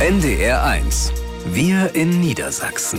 NDR 1. Wir in Niedersachsen.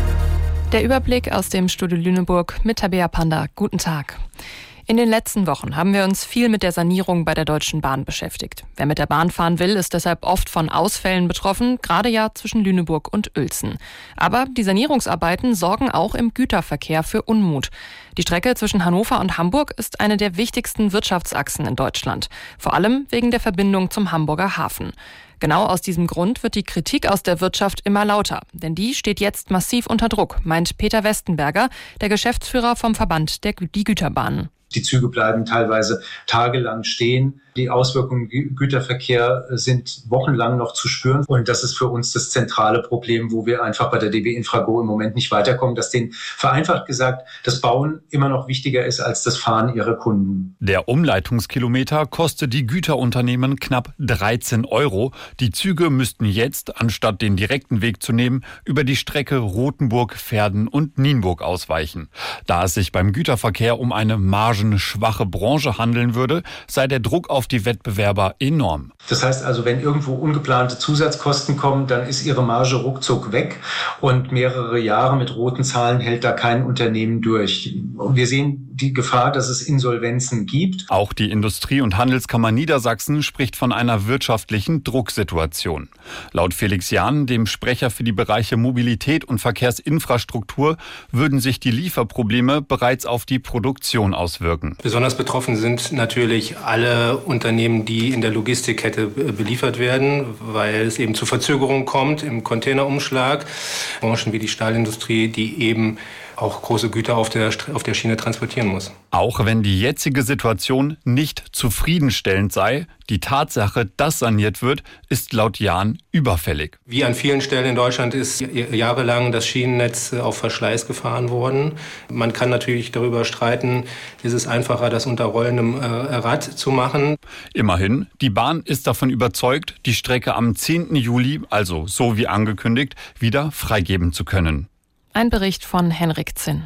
Der Überblick aus dem Studio Lüneburg mit Tabea Panda. Guten Tag. In den letzten Wochen haben wir uns viel mit der Sanierung bei der Deutschen Bahn beschäftigt. Wer mit der Bahn fahren will, ist deshalb oft von Ausfällen betroffen, gerade ja zwischen Lüneburg und Uelzen. Aber die Sanierungsarbeiten sorgen auch im Güterverkehr für Unmut. Die Strecke zwischen Hannover und Hamburg ist eine der wichtigsten Wirtschaftsachsen in Deutschland. Vor allem wegen der Verbindung zum Hamburger Hafen. Genau aus diesem Grund wird die Kritik aus der Wirtschaft immer lauter. Denn die steht jetzt massiv unter Druck, meint Peter Westenberger, der Geschäftsführer vom Verband die Güterbahnen. Die Züge bleiben teilweise tagelang stehen. Die Auswirkungen im Güterverkehr sind wochenlang noch zu spüren. Und das ist für uns das zentrale Problem, wo wir einfach bei der DB Infrago im Moment nicht weiterkommen, dass denen vereinfacht gesagt das Bauen immer noch wichtiger ist als das Fahren ihrer Kunden. Der Umleitungskilometer kostet die Güterunternehmen knapp 13 €. Die Züge müssten jetzt, anstatt den direkten Weg zu nehmen, über die Strecke Rothenburg, Verden und Nienburg ausweichen. Da es sich beim Güterverkehr um eine margenschwache Branche handeln würde, sei der Druck auf die Wettbewerber enorm. Das heißt also, wenn irgendwo ungeplante Zusatzkosten kommen, dann ist ihre Marge ruckzuck weg und mehrere Jahre mit roten Zahlen hält da kein Unternehmen durch. Und wir sehen die Gefahr, dass es Insolvenzen gibt. Auch die Industrie- und Handelskammer Niedersachsen spricht von einer wirtschaftlichen Drucksituation. Laut Felix Jahn, dem Sprecher für die Bereiche Mobilität und Verkehrsinfrastruktur, würden sich die Lieferprobleme bereits auf die Produktion auswirken. Besonders betroffen sind natürlich alle Unternehmen, die in der Logistikkette beliefert werden, weil es eben zu Verzögerungen kommt im Containerumschlag. Branchen wie die Stahlindustrie, die eben auch große Güter auf der Schiene transportieren muss. Auch wenn die jetzige Situation nicht zufriedenstellend sei, die Tatsache, dass saniert wird, ist laut Jahn überfällig. Wie an vielen Stellen in Deutschland ist jahrelang das Schienennetz auf Verschleiß gefahren worden. Man kann natürlich darüber streiten, ist es einfacher, das unter rollendem Rad zu machen. Immerhin, die Bahn ist davon überzeugt, die Strecke am 10. Juli, also so wie angekündigt, wieder freigeben zu können. Ein Bericht von Henrik Zinn.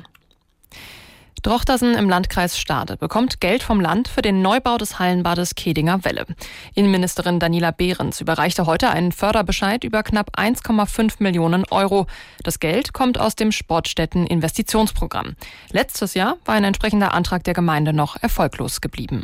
Drochtersen im Landkreis Stade bekommt Geld vom Land für den Neubau des Hallenbades Kedinger Welle. Innenministerin Daniela Behrens überreichte heute einen Förderbescheid über knapp 1,5 Millionen €. Das Geld kommt aus dem Sportstätten-Investitionsprogramm. Letztes Jahr war ein entsprechender Antrag der Gemeinde noch erfolglos geblieben.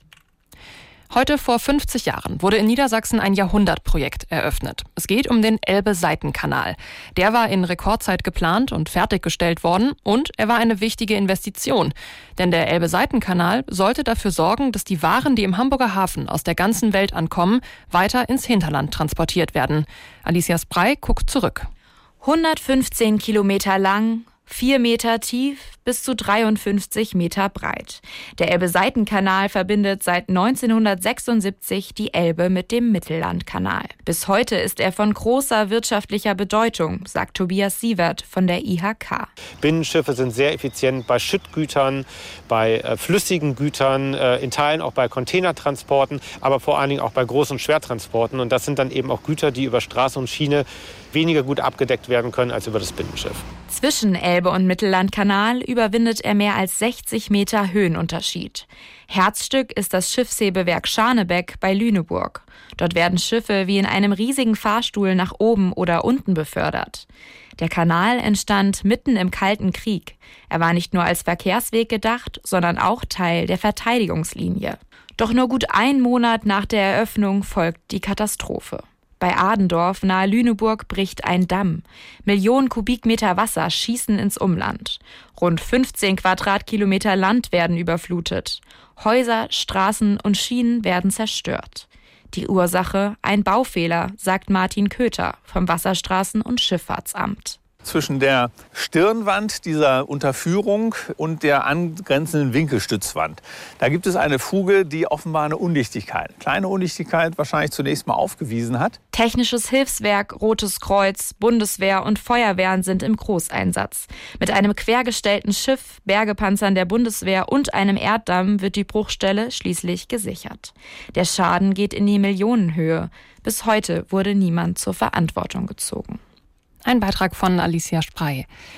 Heute vor 50 Jahren wurde in Niedersachsen ein Jahrhundertprojekt eröffnet. Es geht um den Elbe-Seitenkanal. Der war in Rekordzeit geplant und fertiggestellt worden und er war eine wichtige Investition. Denn der Elbe-Seitenkanal sollte dafür sorgen, dass die Waren, die im Hamburger Hafen aus der ganzen Welt ankommen, weiter ins Hinterland transportiert werden. Alicia Sprey guckt zurück. 115 Kilometer lang, 4 Meter tief, bis zu 53 Meter breit. Der Elbe-Seitenkanal verbindet seit 1976 die Elbe mit dem Mittellandkanal. Bis heute ist er von großer wirtschaftlicher Bedeutung, sagt Tobias Sievert von der IHK. Binnenschiffe sind sehr effizient bei Schüttgütern, bei flüssigen Gütern, in Teilen auch bei Containertransporten, aber vor allen Dingen auch bei Groß- und Schwertransporten. Und das sind dann eben auch Güter, die über Straße und Schiene weniger gut abgedeckt werden können als über das Binnenschiff. Zwischen Elbe- und Mittellandkanal überwindet er mehr als 60 Meter Höhenunterschied. Herzstück ist das Schiffshebewerk Scharnebeck bei Lüneburg. Dort werden Schiffe wie in einem riesigen Fahrstuhl nach oben oder unten befördert. Der Kanal entstand mitten im Kalten Krieg. Er war nicht nur als Verkehrsweg gedacht, sondern auch Teil der Verteidigungslinie. Doch nur gut einen Monat nach der Eröffnung folgt die Katastrophe. Bei Adendorf nahe Lüneburg bricht ein Damm. Millionen Kubikmeter Wasser schießen ins Umland. Rund 15 Quadratkilometer Land werden überflutet. Häuser, Straßen und Schienen werden zerstört. Die Ursache ein Baufehler, sagt Martin Köter vom Wasserstraßen- und Schifffahrtsamt. Zwischen der Stirnwand dieser Unterführung und der angrenzenden Winkelstützwand. Da gibt es eine Fuge, die offenbar eine Undichtigkeit, kleine Undichtigkeit wahrscheinlich zunächst mal aufgewiesen hat. Technisches Hilfswerk, Rotes Kreuz, Bundeswehr und Feuerwehren sind im Großeinsatz. Mit einem quergestellten Schiff, Bergepanzern der Bundeswehr und einem Erddamm wird die Bruchstelle schließlich gesichert. Der Schaden geht in die Millionenhöhe. Bis heute wurde niemand zur Verantwortung gezogen. Ein Beitrag von Alicia Sprey.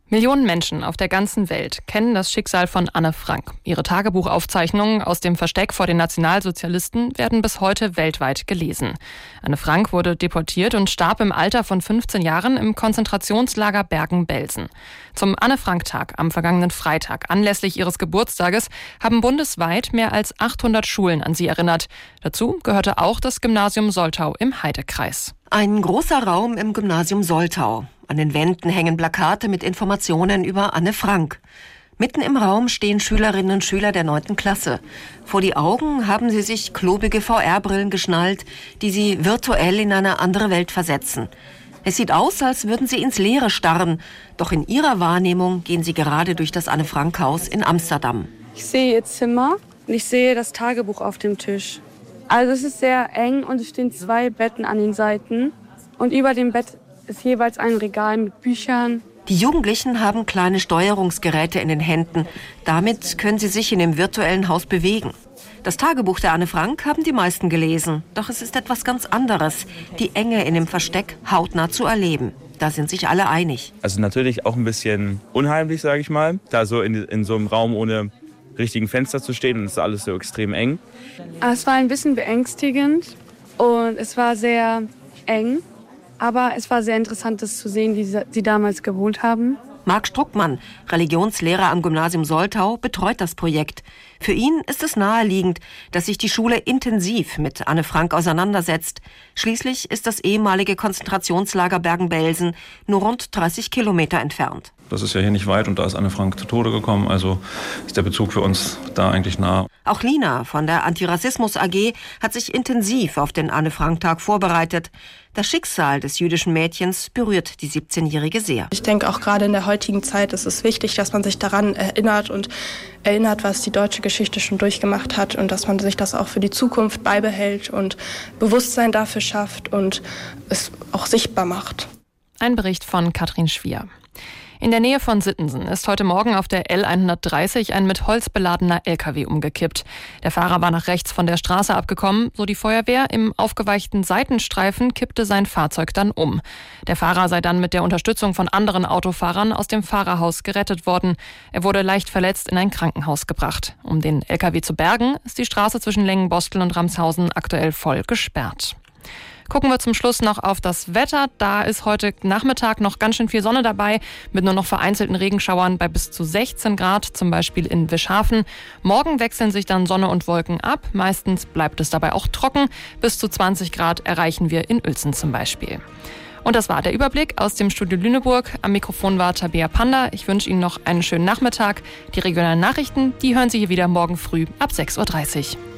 Millionen Menschen auf der ganzen Welt kennen das Schicksal von Anne Frank. Ihre Tagebuchaufzeichnungen aus dem Versteck vor den Nationalsozialisten werden bis heute weltweit gelesen. Anne Frank wurde deportiert und starb im Alter von 15 Jahren im Konzentrationslager Bergen-Belsen. Zum Anne-Frank-Tag am vergangenen Freitag, anlässlich ihres Geburtstages, haben bundesweit mehr als 800 Schulen an sie erinnert. Dazu gehörte auch das Gymnasium Soltau im Heidekreis. Ein großer Raum im Gymnasium Soltau. An den Wänden hängen Plakate mit Informationen über Anne Frank. Mitten im Raum stehen Schülerinnen und Schüler der 9. Klasse. Vor die Augen haben sie sich klobige VR-Brillen geschnallt, die sie virtuell in eine andere Welt versetzen. Es sieht aus, als würden sie ins Leere starren. Doch in ihrer Wahrnehmung gehen sie gerade durch das Anne-Frank-Haus in Amsterdam. Ich sehe ihr Zimmer und ich sehe das Tagebuch auf dem Tisch. Also es ist sehr eng und es stehen 2 Betten an den Seiten. Und über dem Bett ist jeweils ein Regal mit Büchern. Die Jugendlichen haben kleine Steuerungsgeräte in den Händen. Damit können sie sich in dem virtuellen Haus bewegen. Das Tagebuch der Anne Frank haben die meisten gelesen. Doch es ist etwas ganz anderes, die Enge in dem Versteck hautnah zu erleben. Da sind sich alle einig. Also natürlich auch ein bisschen unheimlich, sage ich mal, da so in so einem Raum ohne richtigen Fenster zu stehen und es ist alles so extrem eng. Es war ein bisschen beängstigend und es war sehr eng. Aber es war sehr interessant, das zu sehen, wie sie damals gewohnt haben. Marc Struckmann, Religionslehrer am Gymnasium Soltau, betreut das Projekt. Für ihn ist es naheliegend, dass sich die Schule intensiv mit Anne Frank auseinandersetzt. Schließlich ist das ehemalige Konzentrationslager Bergen-Belsen nur rund 30 Kilometer entfernt. Das ist ja hier nicht weit und da ist Anne Frank zu Tode gekommen, also ist der Bezug für uns da eigentlich nah. Auch Lina von der Antirassismus AG hat sich intensiv auf den Anne-Frank-Tag vorbereitet. Das Schicksal des jüdischen Mädchens berührt die 17-Jährige sehr. Ich denke, auch gerade in der heutigen Zeit ist es wichtig, dass man sich daran erinnert und erinnert, was die deutsche Geschichte schon durchgemacht hat und dass man sich das auch für die Zukunft beibehält und Bewusstsein dafür schafft und es auch sichtbar macht. Ein Bericht von Katrin Schwier. In der Nähe von Sittensen ist heute Morgen auf der L130 ein mit Holz beladener LKW umgekippt. Der Fahrer war nach rechts von der Straße abgekommen, so die Feuerwehr. Im aufgeweichten Seitenstreifen kippte sein Fahrzeug dann um. Der Fahrer sei dann mit der Unterstützung von anderen Autofahrern aus dem Fahrerhaus gerettet worden. Er wurde leicht verletzt in ein Krankenhaus gebracht. Um den LKW zu bergen, ist die Straße zwischen Lengenbostel und Ramshausen aktuell voll gesperrt. Gucken wir zum Schluss noch auf das Wetter. Da ist heute Nachmittag noch ganz schön viel Sonne dabei, mit nur noch vereinzelten Regenschauern bei bis zu 16 Grad, zum Beispiel in Wischhafen. Morgen wechseln sich dann Sonne und Wolken ab. Meistens bleibt es dabei auch trocken. Bis zu 20 Grad erreichen wir in Uelzen zum Beispiel. Und das war der Überblick aus dem Studio Lüneburg. Am Mikrofon war Tabea Panda. Ich wünsche Ihnen noch einen schönen Nachmittag. Die regionalen Nachrichten, die hören Sie hier wieder morgen früh ab 6:30 Uhr.